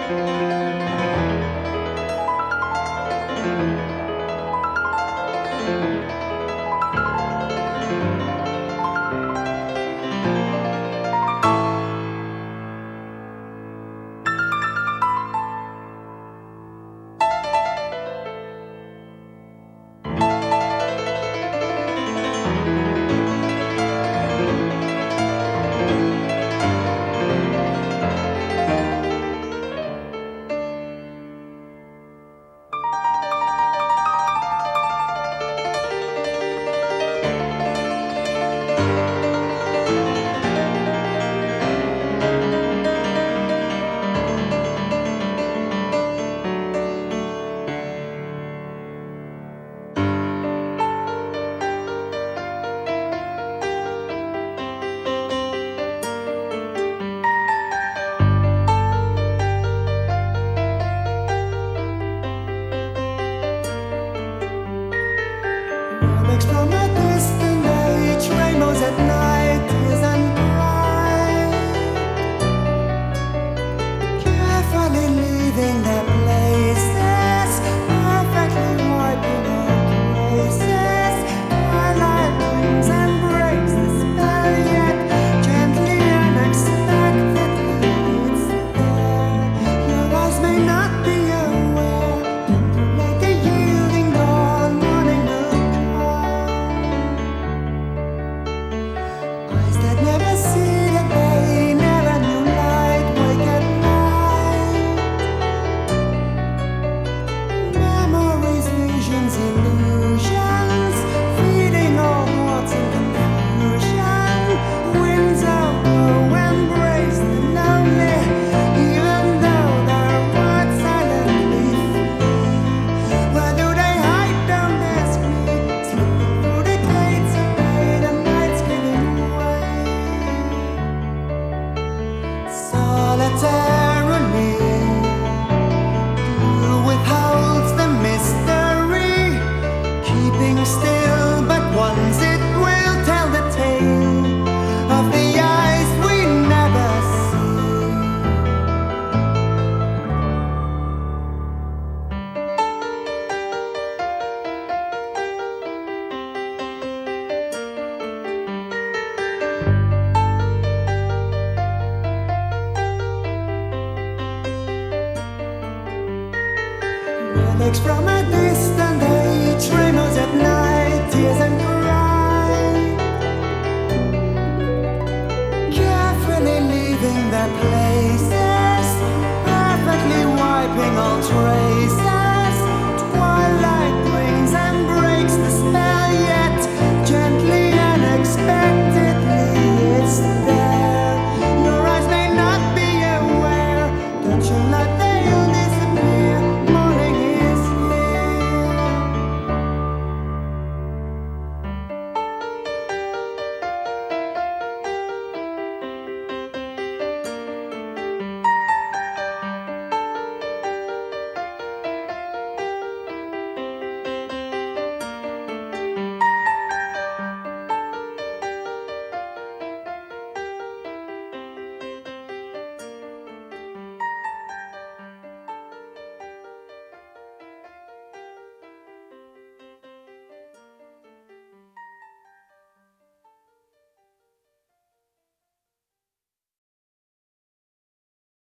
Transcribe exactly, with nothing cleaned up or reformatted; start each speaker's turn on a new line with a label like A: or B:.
A: From a distant age, rainbows at night, tears and pride, carefully leaving their places, perfectly wiping out traces. Twilight brings and breaks the spell, yet gently, unexpectedly it's there. Your eyes may not be aware, like a yielding dawn morning the eyes that never see the day, never knew light, wake at night. Memories, visions, illusions, feeding all thoughts in confusion. Winds of woe embrace the lonely, even though their words silently flee. Where do they hide? Don't ask me. Slipping through the gates of day, the night's giving way. Solitarily, who withholds the mystery, keeping still, but once it will tell the tale of the eyes we never see. Relics from a distant age, rainbows at night, tears and pride, carefully leaving their places, perfectly wiping all traces.